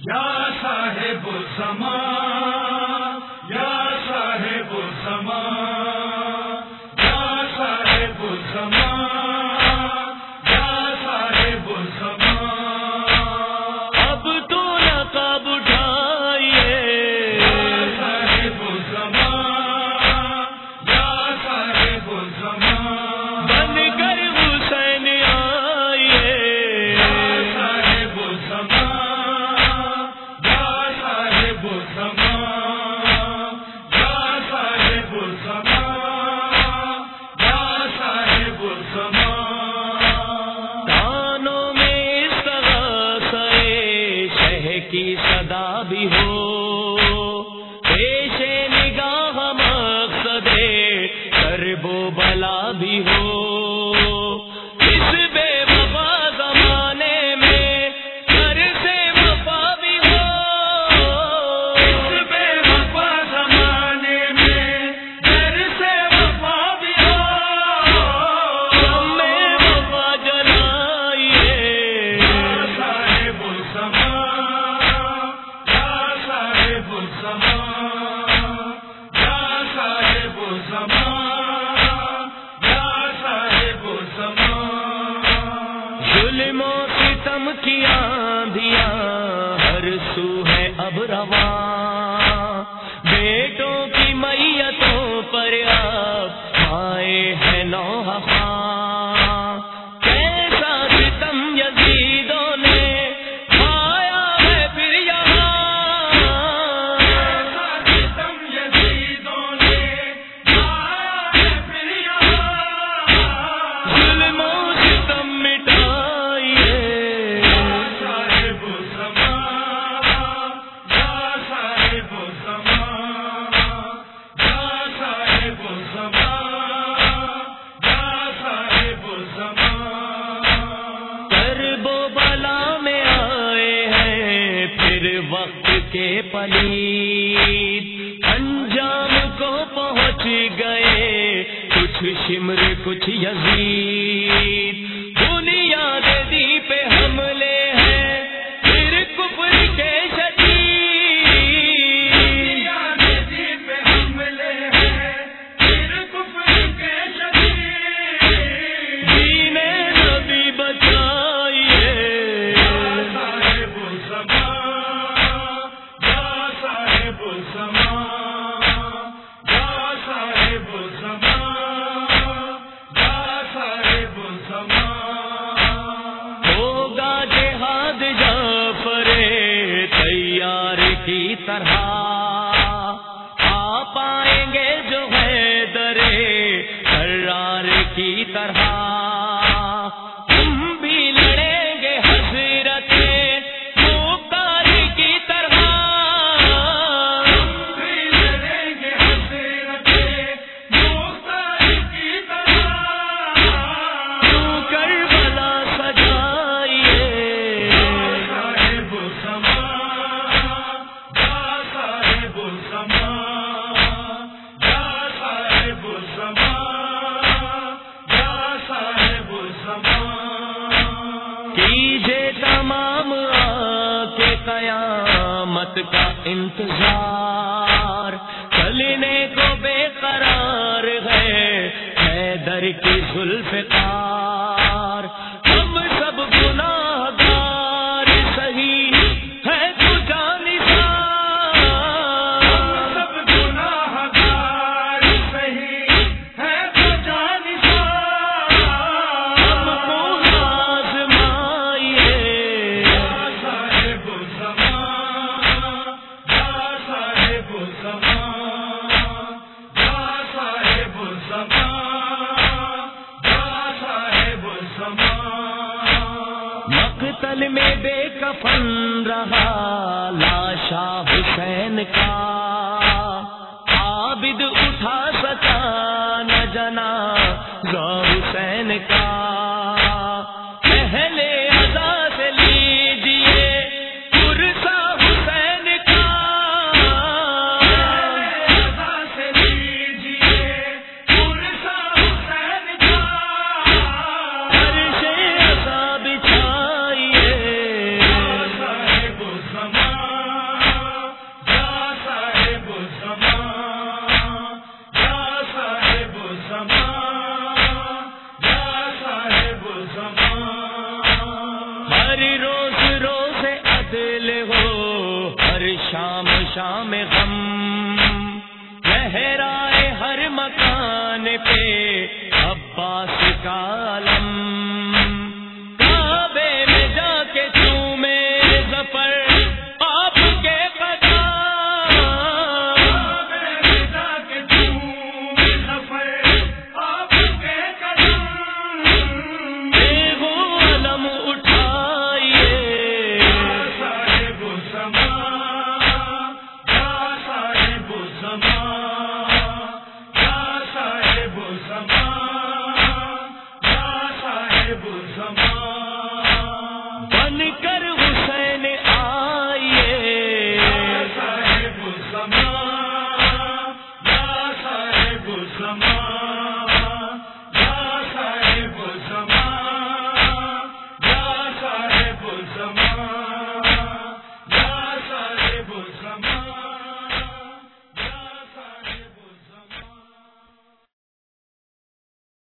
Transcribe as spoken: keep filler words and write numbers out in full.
یا صاحب الزمان یا صاحب الزمان یا صاحب الزمان یا صاحب الزمان اب تو لقب اٹھائیے یا صاحب الزمان یا صاحب الزمان بن کر حسین آئیے یا صاحب الزمان یا صاحب الزمان یا صاحب الزمان یا صاحب الزمان کانوں میں استغاثہ شہ کی صدا بھی ہو، پیش نگاہ مقصد کرب و بلا بھی ہو، اس بے وفا زمانے میں گھر سے وفا بھی ہو، اس بے وفا زمانے میں گھر سے وفا بھی ہو، ہم میں وفا جلائیے یا صاحب الزمان یا صاحب الزمان یا صاحب الزمان یا صاحب الزمان ظلم و ستم کی آندھیاں ہر سو ہے اب رواں، بیٹوں کی میتوں پر اب آئے ہیں نوحہ خواں، کیسا ستم یزیدوں نے کھایا ہے پھر یہاں، ایسا ستم یزیدوں نے کھایا ہے پھر یہاں، ظلم و ستم مٹائیے یا صاحب الزمان یا صاحب الزمان یا صاحب الزمان یا صاحب الزمان کرب و بلا میں آئے ہیں پھر وقت کے پلید، انجام کو پہنچ گئے کچھ شمر کچھ یزید، بنیاد دی پہ حملے ہیں پھر کفر کے شدید، یا ندی پہ حملے ہیں پھر کفر کے شدید، دین نبی بچائیے یا صاحب الزمان یا صاحب الزمان یا صاحب الزمان یا صاحب الزمان ہوگا جہاد جعفر تیار کی طرح، آ پائیں گے جو حیدر کرار کی طرح، ہم بھی لڑیں گے حضرت مختار کی طرح، بھی لڑیں گے حضرت مختار کی طرح، تو کربلا سجائیے یا صاحب الزمان یا صاحب الزمان یا صاحب الزمان یا صاحب الزمان کیجے تمام آ کے قیامت کا انتظار، چلنے کو بے قرار ہے حیدر کی ذوالفقار، ہم سب گناہ گار سہی ہے تو جانثار، سب گناہ گار صحیح ہے تو جانثار، ہم کو آزمائیے یا صاحب الزمان یا صاحب الزمان یا صاحب الزمان یا صاحب الزمان مقتل میں بے کفن رہا لاشا حسین کا، عابد اٹھا سکا نہ جنازہ حسین کا، پہلے ادا سے لیجیے پرسا حسین کا، رضا سے لیجیے پرسا حسین کا، عرش عذاب بچھائیے یا صاحب الزمان شام شام غم لہرائے ہر مکان پہ عباس کا علم کعبے میں جا کے چومے ظفر آپ کے قدم کعبے میں جا کے چومے ظفر آپ کے قدم دیو علم اٹھائیے صاحب زمان یا صاحب زمان یا صاحب زمان یا صاحب زمان بن کر حسین آئیے صاحب زمان یا صاحب زمان